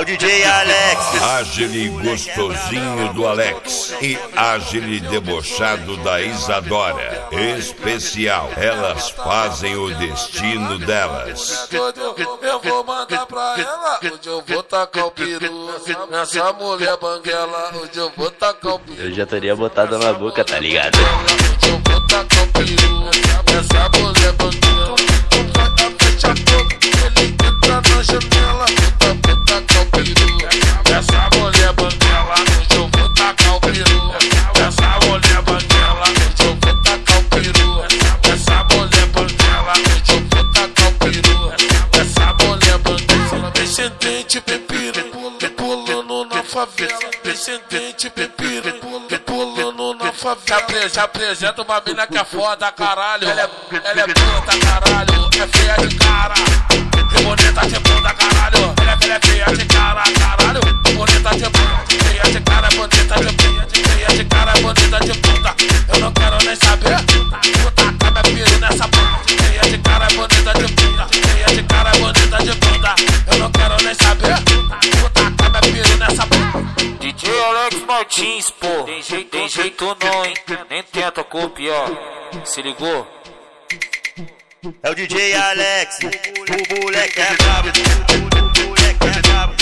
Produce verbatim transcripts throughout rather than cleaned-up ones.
É o D J Alex. Ágile gostosinho do Alex e ágile debochado da Isadora. Especial, elas fazem o destino delas. Eu vou mandar pra ela, hoje eu vou tacar o peru. Essa mulher banguela, hoje eu vou tacar o peru. Eu já teria botado na boca, tá ligado? Hoje eu vou tacar o peru. Essa mulher banguela, fecha a boca, ele entra na janela. Vou tacar o peru. Essa mulher banguela, hoje eu vou tacar o peru. Essa mulher banguela, hoje eu vou tacar o peru. Essa mulher banguela, hoje eu vou tacar o peru. Essa mulher banguela, descendente pepira, pulando na favela. Descendente pepira, pulando na favela. Já apresenta uma mina que é foda, caralho. Ela é, ela é puta, caralho. É feia de cara, e bonita de bunda, caralho. Ela é, ela é feia de cara, caralho. Bonita de bunda, feia de cara, bonita de bunda. Feia de cara, bonita de bunda. Eu não quero nem saber. Puta, cabe piro nessa bunda. Feia de cara, bonita de bunda. Feia de cara, bonita de bunda. Eu não quero nem saber. Puta, cabe piro nessa bunda. D J Alex Martins, pô, tem jeito, tem jeito não, hein? Nem tenta copiar. Se ligou? É o D J Alex. O moleque é brabo. O moleque é brabo.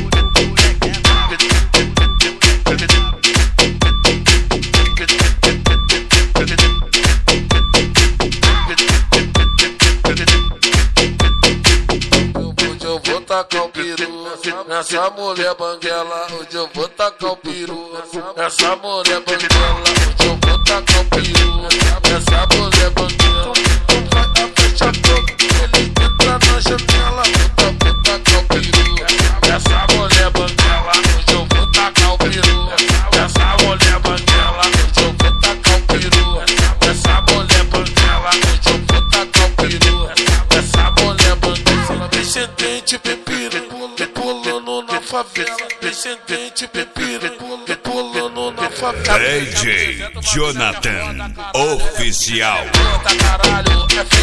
Hoje eu vou tacar o peru. Essa mulher banguela, hoje eu vou tacar o peru. Essa mulher banguela, hoje eu vou tacar o peru. Essa mulher banguela, fecha a boca, ele entra na janela. Vou tacar o peru. Essa mulher banguela, hoje eu vou tacar o peru. Essa mulher banguela, hoje eu vou tacar o peru. Essa mulher banguela, hoje eu vou tacar o peru. Essa mulher banguela, descendente pepira, pulando na favela. Descendente pepira, pulando na favela. D J Jonathan Oficial. Puta, caralho, é